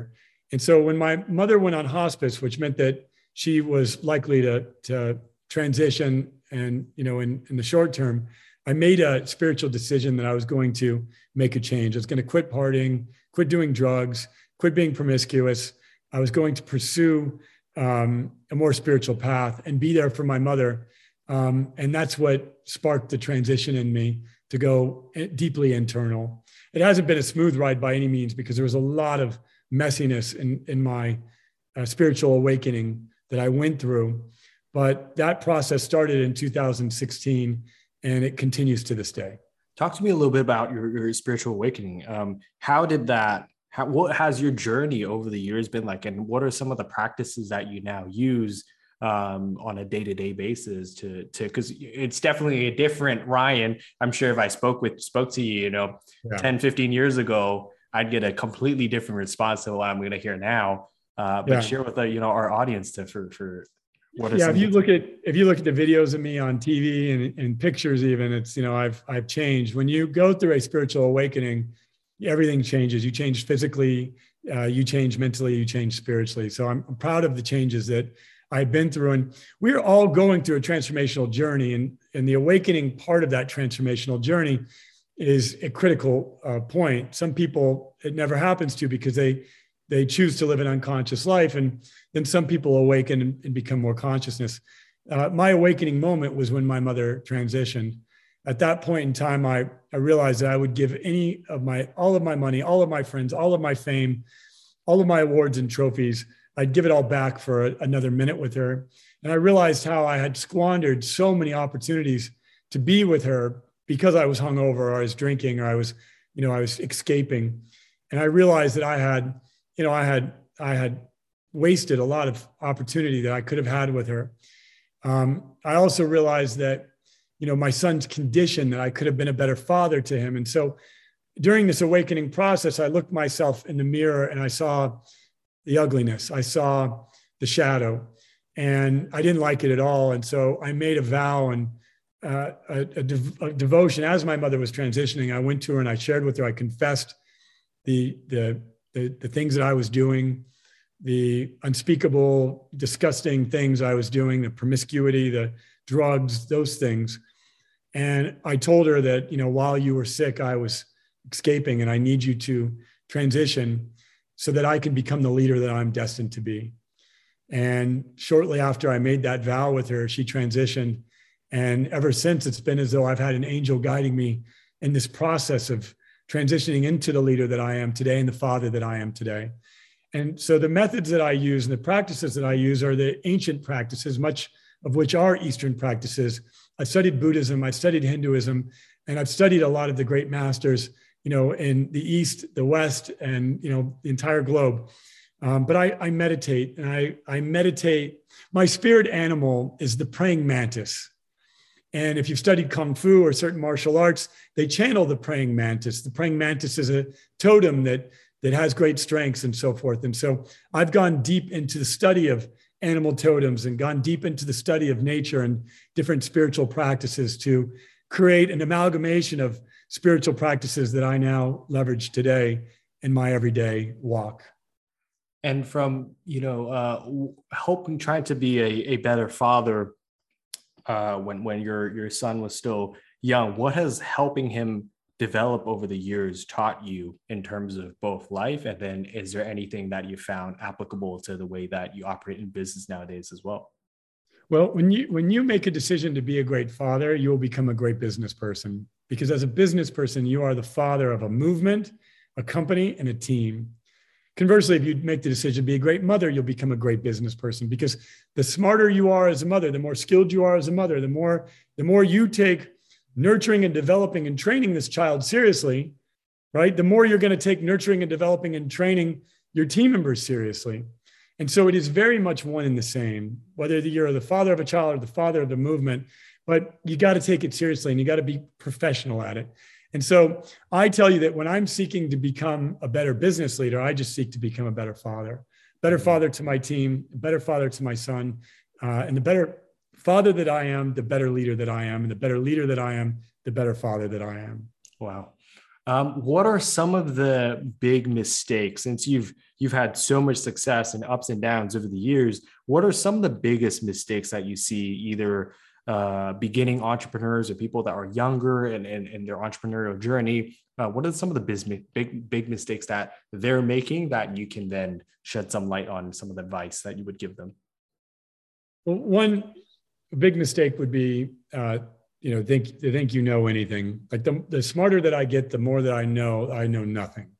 And so when my mother went on hospice, which meant that she was likely to, to transition and, you know, in, in the short term, I made a spiritual decision that I was going to make a change. I was going to quit partying, quit doing drugs, quit being promiscuous. I was going to pursue um, a more spiritual path and be there for my mother. Um, and that's what sparked the transition in me to go deeply internal. It hasn't been a smooth ride by any means, because there was a lot of messiness in, in my uh, spiritual awakening that I went through. But that process started in two thousand sixteen, and it continues to this day. Talk to me a little bit about your, your spiritual awakening. Um, how did that, how, what has your journey over the years been like? And what are some of the practices that you now use um, on a day-to-day basis to, to, because it's definitely a different Ryan. I'm sure if I spoke with, spoke to you, you know, yeah. ten, fifteen years ago, I'd get a completely different response to what I'm going to hear now. Uh, but yeah. share with the, you know, our audience to, for, for what are yeah, if you look at, if you look at the videos of me on T V and, and pictures, even, it's, you know, I've, I've changed. When you go through a spiritual awakening, everything changes. You change physically, uh, you change mentally, you change spiritually. So I'm, I'm proud of the changes that I've been through, and we're all going through a transformational journey, and, and the awakening part of that transformational journey is a critical uh, point. Some people, it never happens to because they, they choose to live an unconscious life. And then some people awaken and, and become more consciousness. Uh, my awakening moment was when my mother transitioned. At that point in time, I, I realized that I would give any of my, all of my money, all of my friends, all of my fame, all of my awards and trophies, I'd give it all back for a, another minute with her. And I realized how I had squandered so many opportunities to be with her because I was hungover, or I was drinking, or I was, you know, I was escaping. And I realized that I had, you know, I had, I had wasted a lot of opportunity that I could have had with her. Um, I also realized that, you know, my son's condition, that I could have been a better father to him. And so during this awakening process, I looked myself in the mirror and I saw the ugliness. I saw the shadow, and I didn't like it at all. And so I made a vow and uh, a, a, dev- a devotion. As my mother was transitioning, I went to her and I shared with her, I confessed the, the, the, the things that I was doing, the unspeakable, disgusting things I was doing, the promiscuity, the drugs, those things. And I told her that, you know, while you were sick, I was escaping, and I need you to transition so that I can become the leader that I'm destined to be. And shortly after I made that vow with her, she transitioned. And ever since, it's been as though I've had an angel guiding me in this process of transitioning into the leader that I am today and the father that I am today. And so the methods that I use and the practices that I use are the ancient practices, much of which are Eastern practices. I studied Buddhism, I studied Hinduism, and I've studied a lot of the great masters, you know, in the East, the West, and, you know, the entire globe. Um, but I, I meditate, and I, I meditate. My spirit animal is the praying mantis. And if you've studied Kung Fu or certain martial arts, they channel the praying mantis. The praying mantis is a totem that, that has great strengths and so forth. And so I've gone deep into the study of animal totems and gone deep into the study of nature and different spiritual practices to create an amalgamation of spiritual practices that I now leverage today in my everyday walk. And from, you know, uh, helping, trying to be a, a better father uh, when, when your, your son was still young, what has helping him develop over the years taught you in terms of both life? And then is there anything that you found applicable to the way that you operate in business nowadays as well? Well, when you, when you make a decision to be a great father, you will become a great business person, because as a business person, you are the father of a movement, a company, and a team. Conversely, if you make the decision to be a great mother, you'll become a great business person, because the smarter you are as a mother, the more skilled you are as a mother, the more, the more you take nurturing and developing and training this child seriously, right? The more you're going to take nurturing and developing and training your team members seriously. And so it is very much one and the same, whether you're the father of a child or the father of the movement, but you got to take it seriously and you got to be professional at it. And so I tell you that when I'm seeking to become a better business leader, I just seek to become a better father, better father to my team, better father to my son, uh, and the better father that I am, the better leader that I am, and the better leader that I am, the better father that I am. Wow. Um, what are some of the big mistakes, since you've you've had so much success and ups and downs over the years. What are some of the biggest mistakes that you see either uh, beginning entrepreneurs or people that are younger and in, in, in their entrepreneurial journey? Uh, what are some of the big, big, big mistakes that they're making that you can then shed some light on some of the advice that you would give them? Well, one big mistake would be, uh, you know, think, think you know anything. Like the, the smarter that I get, the more that I know, I know nothing.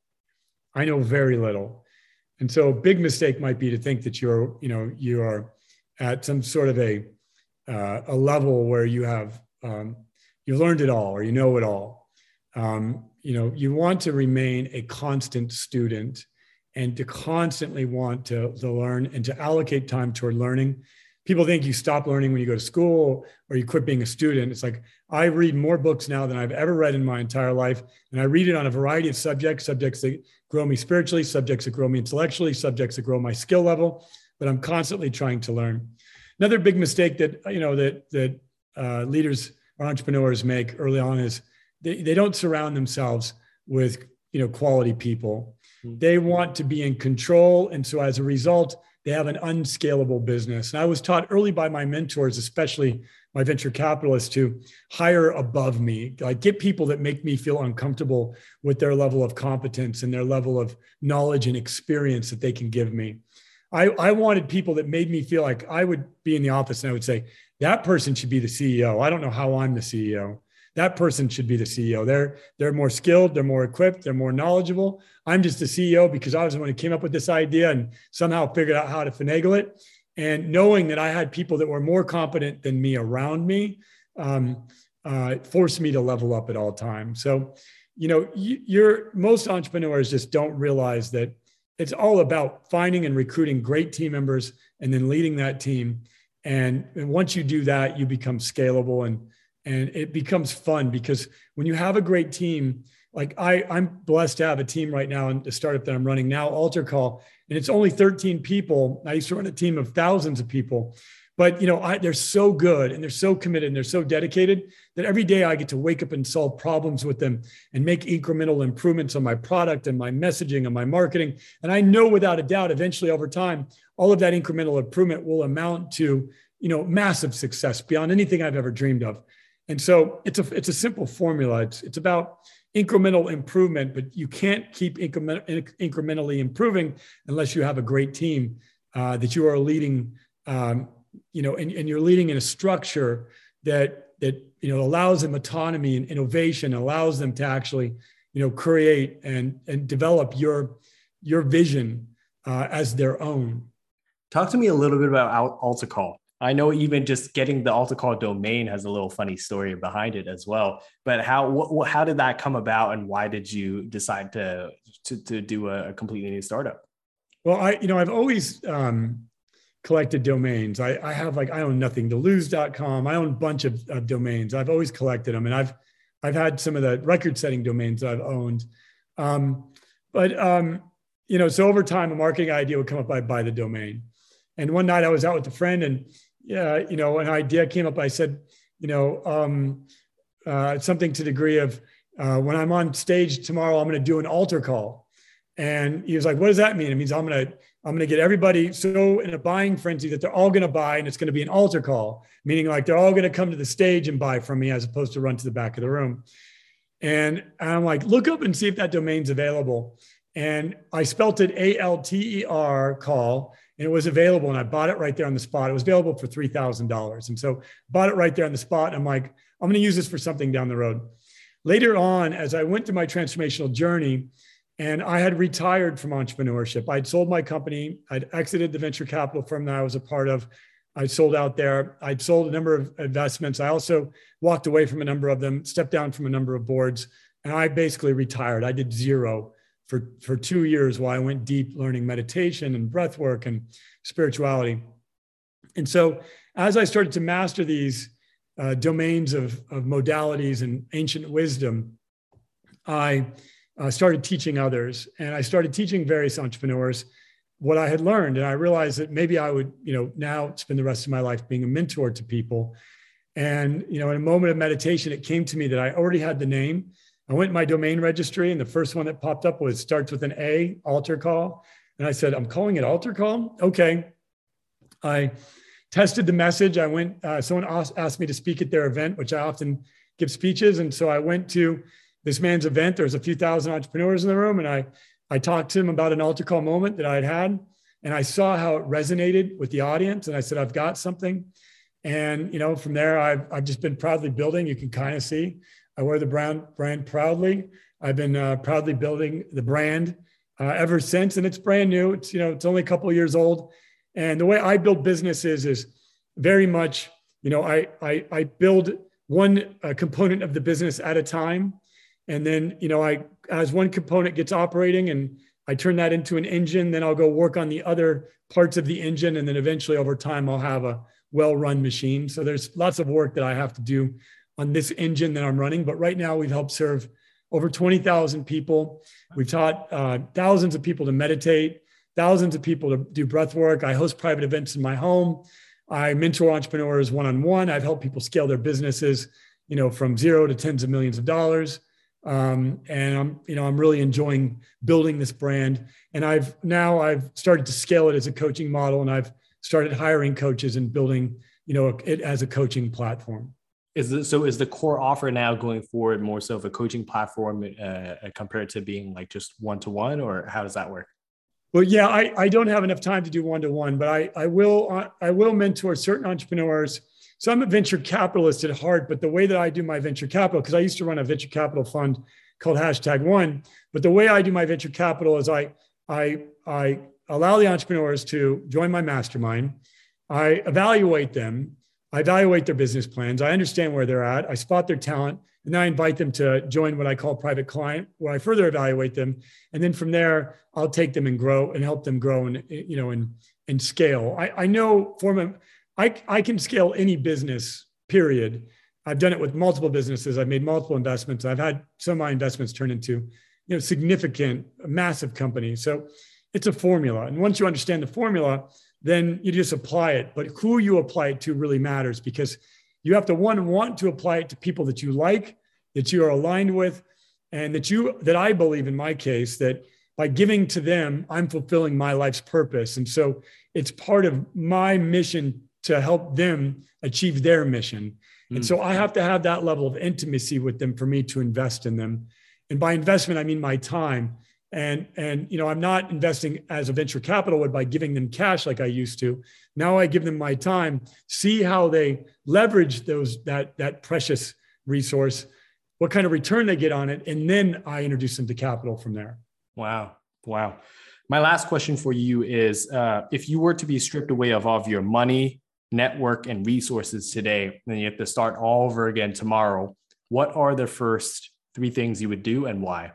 I know very little. And so a big mistake might be to think that you're, you know, you are at some sort of a, uh, a level where you have, um, you learned it all or you know it all. Um, you know, you want to remain a constant student and to constantly want to, to learn and to allocate time toward learning. People think you stop learning when you go to school or you quit being a student. It's like, I read more books now than I've ever read in my entire life. And I read it on a variety of subjects, subjects that grow me spiritually, subjects that grow me intellectually, subjects that grow my skill level, but I'm constantly trying to learn. Another big mistake that, you know, that, that uh, leaders or entrepreneurs make early on is they, they don't surround themselves with, you know, quality people. Mm-hmm. They want to be in control. And so as a result, they have an unscalable business. And I was taught early by my mentors, especially my venture capitalists, to hire above me, like get people that make me feel uncomfortable with their level of competence and their level of knowledge and experience that they can give me. I, I wanted people that made me feel like I would be in the office and I would say, that person should be the C E O. I don't know how I'm the C E O. That person should be the C E O. They're, they're more skilled, they're more equipped, they're more knowledgeable. I'm just the C E O because I was the one who came up with this idea and somehow figured out how to finagle it. And knowing that I had people that were more competent than me around me um, uh, forced me to level up at all times. So, you know, you, you're, most entrepreneurs just don't realize that it's all about finding and recruiting great team members and then leading that team. And, and once you do that, you become scalable and And it becomes fun because when you have a great team, like I, I'm blessed to have a team right now in the startup that I'm running now, AlterCall, and it's only thirteen people. I used to run a team of thousands of people, but you know, I, they're so good and they're so committed and they're so dedicated that every day I get to wake up and solve problems with them and make incremental improvements on my product and my messaging and my marketing. And I know without a doubt, eventually over time, all of that incremental improvement will amount to, you know, massive success beyond anything I've ever dreamed of. And so it's a it's a simple formula. It's it's about incremental improvement, but you can't keep increment, incrementally improving unless you have a great team uh, that you are leading. Um, you know, and, and you're leading in a structure that that you know allows them autonomy and innovation, allows them to actually you know create and and develop your your vision uh, as their own. Talk to me a little bit about AlterCall. I know even just getting the AlterCall domain has a little funny story behind it as well. But how what, how did that come about, and why did you decide to to, to do a, a completely new startup? Well, I you know I've always um, collected domains. I, I have like I own nothing to lose dot com. I own a bunch of, of domains. I've always collected them, and I've I've had some of the record-setting domains that I've owned. Um, but um, you know, so over time, a marketing idea would come up. I'd buy the domain, and one night I was out with a friend and. Yeah, you know, an idea came up. I said, you know, um, uh, something to the degree of uh, when I'm on stage tomorrow, I'm going to do an altar call. And he was like, what does that mean? It means I'm going to I'm going to get everybody so in a buying frenzy that they're all going to buy, and it's going to be an altar call, meaning like they're all going to come to the stage and buy from me as opposed to run to the back of the room. And I'm like, look up and see if that domain's available. And I spelt it A L T E R call. And it was available, and I bought it right there on the spot. It was available for three thousand dollars. And so bought it right there on the spot. And I'm like, I'm going to use this for something down the road. Later on, as I went through my transformational journey, and I had retired from entrepreneurship, I'd sold my company. I'd exited the venture capital firm that I was a part of. I sold out there. I'd sold a number of investments. I also walked away from a number of them, stepped down from a number of boards, and I basically retired. I did zero for, for two years while I went deep learning meditation and breath work and spirituality. And so as I started to master these uh, domains of, of modalities and ancient wisdom, I uh, started teaching others. And I started teaching various entrepreneurs what I had learned. And I realized that maybe I would, you know, now spend the rest of my life being a mentor to people. And, you know, in a moment of meditation, it came to me that I already had the name. I went to my domain registry, and the first one that popped up was starts with an A, AlterCall. And I said, I'm calling it Altar Call. Okay. I tested the message. I went, uh, someone asked me to speak at their event, which I often give speeches. And so I went to this man's event. There was a few thousand entrepreneurs in the room. And I, I talked to him about an altar call moment that I had had. And I saw how it resonated with the audience. And I said, I've got something. And, you know, from there, I've, I've just been proudly building. You can kind of see I wear the brand, brand proudly. I've been uh, proudly building the brand uh, ever since. And it's brand new. It's, you know, it's only a couple of years old. And the way I build businesses is very much, you know, I, I, I build one uh, component of the business at a time. And then, you know, I, as one component gets operating and I turn that into an engine, then I'll go work on the other parts of the engine. And then eventually over time, I'll have a well-run machine. So there's lots of work that I have to do on this engine that I'm running. But right now we've helped serve over twenty thousand people. We've taught uh, thousands of people to meditate, thousands of people to do breath work. I host private events in my home. I mentor entrepreneurs one-on-one. I've helped people scale their businesses, you know, from zero to tens of millions of dollars. Um, and I'm, you know, I'm really enjoying building this brand. And I've now I've started to scale it as a coaching model, and I've started hiring coaches and building, you know, it as a coaching platform. Is the, so is the core offer now going forward more so of a coaching platform uh, compared to being like just one-to-one, or how does that work? Well, yeah, I, I don't have enough time to do one-to-one, but I, I will, I will mentor certain entrepreneurs. So I'm a venture capitalist at heart, but the way that I do my venture capital, because I used to run a venture capital fund called Hashtag One, but the way I do my venture capital is I, I, I allow the entrepreneurs to join my mastermind. I evaluate them. I evaluate their business plans. I understand where they're at. I spot their talent, and then I invite them to join what I call private client, where I further evaluate them. And then from there, I'll take them and grow and help them grow and, you know, and, and scale. I, I know from a, I, I can scale any business, period. I've done it with multiple businesses. I've made multiple investments. I've had some of my investments turn into, you know, significant, massive companies. So it's a formula. And once you understand the formula, then you just apply it. But who you apply it to really matters, because you have to, one, want to apply it to people that you like, that you are aligned with, and that you, that I believe in my case, that by giving to them, I'm fulfilling my life's purpose. And so it's part of my mission to help them achieve their mission. Mm. And so I have to have that level of intimacy with them for me to invest in them. And by investment, I mean my time. And, and, you know, I'm not investing as a venture capital would by giving them cash like I used to. Now I give them my time, see how they leverage those, that, that precious resource, what kind of return they get on it. And then I introduce them to capital from there. Wow. Wow. My last question for you is, uh, if you were to be stripped away of all of your money, network, and resources today, and you have to start all over again tomorrow, what are the first three things you would do and why?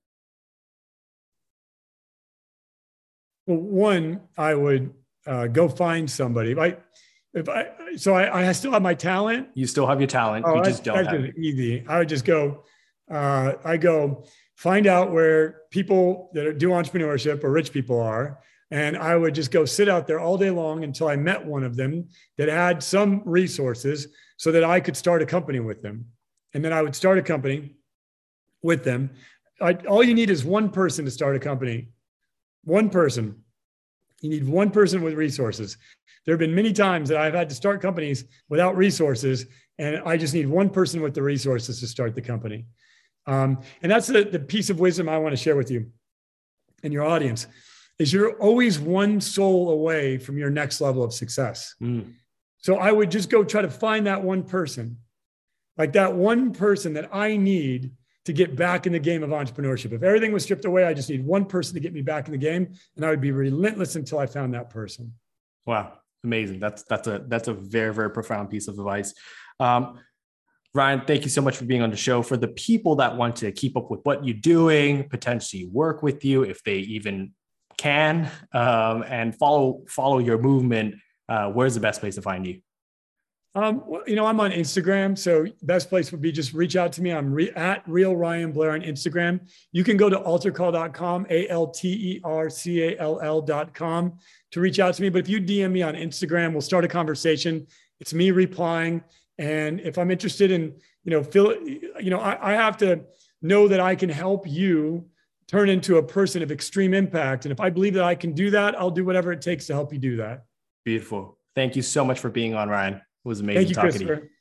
Well, one, I would uh, go find somebody. If I, if I, so I, I still have my talent. You still have your talent. Oh, you just don't have it. Easy. I would just go, uh, I go find out where people that do entrepreneurship or rich people are. And I would just go sit out there all day long until I met one of them that had some resources so that I could start a company with them. And then I would start a company with them. I, all you need is one person to start a company. One person. You need one person with resources. There have been many times that I've had to start companies without resources, and I just need one person with the resources to start the company. Um, and that's the, the piece of wisdom I want to share with you and your audience, is you're always one soul away from your next level of success. Mm. So I would just go try to find that one person, like that one person that I need to get back in the game of entrepreneurship. If everything was stripped away, I just need one person to get me back in the game, and I would be relentless until I found that person. Wow. Amazing. That's, that's a, that's a very, very profound piece of advice. Um, Ryan, thank you so much for being on the show. For the people that want to keep up with what you're doing, potentially work with you, if they even can, um, and follow, follow your movement, uh, where's the best place to find you? Um, well, you know, I'm on Instagram. So best place would be just reach out to me. I'm re- at Real Ryan Blair on Instagram. You can go to altar call dot com, A L T E R C A L L dot com to reach out to me. But if you D M me on Instagram, we'll start a conversation. It's me replying. And if I'm interested in, you know, feel, you know, I, I have to know that I can help you turn into a person of extreme impact. And if I believe that I can do that, I'll do whatever it takes to help you do that. Beautiful. Thank you so much for being on, Ryan. It was amazing Thank you, talking to you.